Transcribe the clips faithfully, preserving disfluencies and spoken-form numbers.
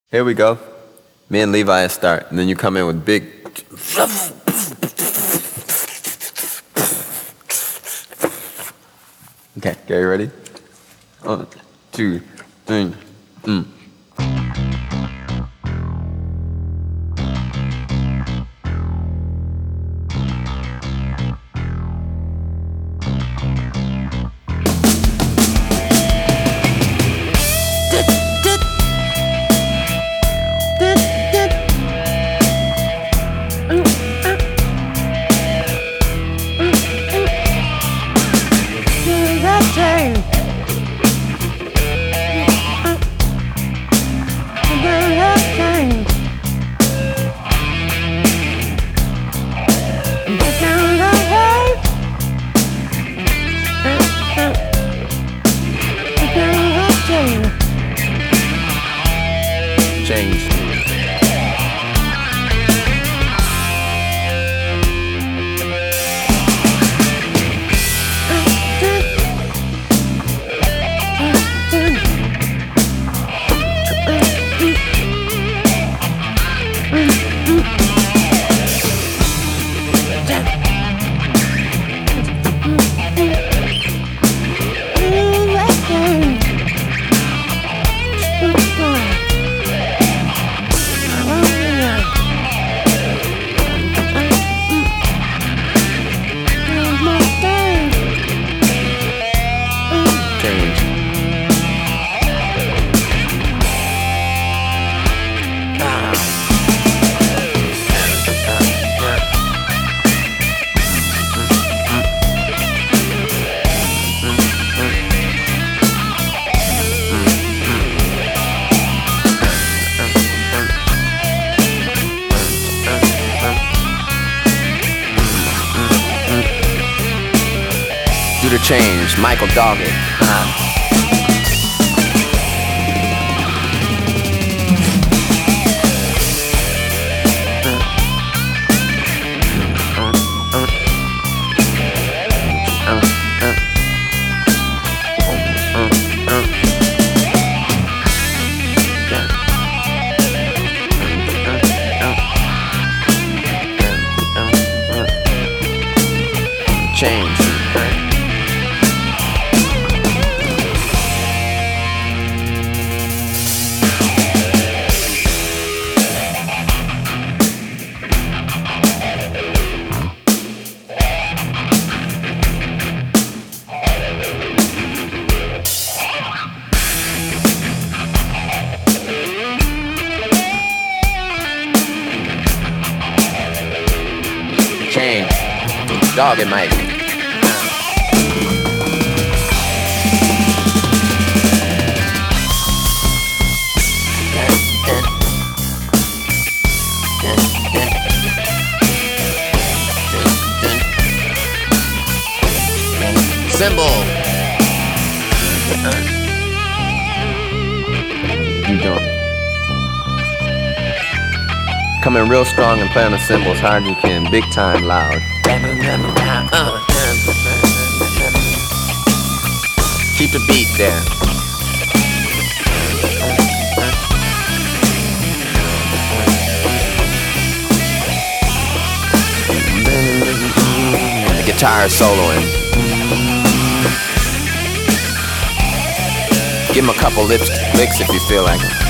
Here we go. Me and Levi start, and then you come in with big. Okay, okay, you ready? One, two, three, mm. Change. Do the change, Michael Doggett. Uh-huh. Change. Change. Dog it, Mike. Symbol. You don't. Coming real strong and playing the cymbals hard you can, big time loud. Keep the beat there. The guitar is soloing. Give him a couple lips, licks if you feel like it.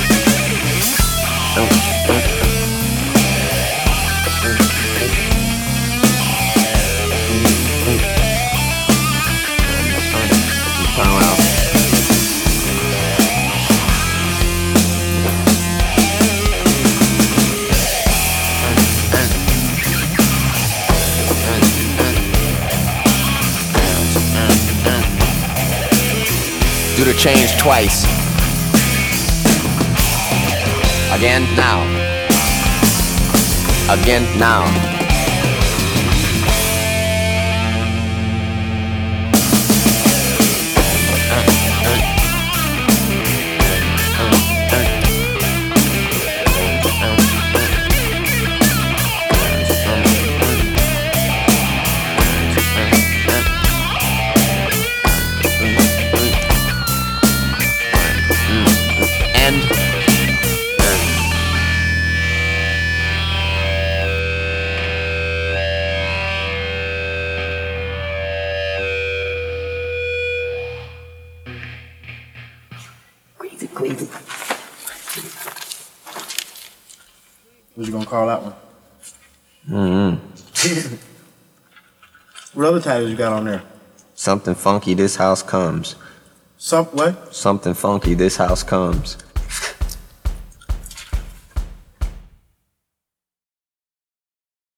Do the change twice. Again, now. Again, now. And Crazy. What you gonna call that one? Mm-hmm. What other titles you got on there? Something funky, this house comes. Some what? Something funky, this house comes.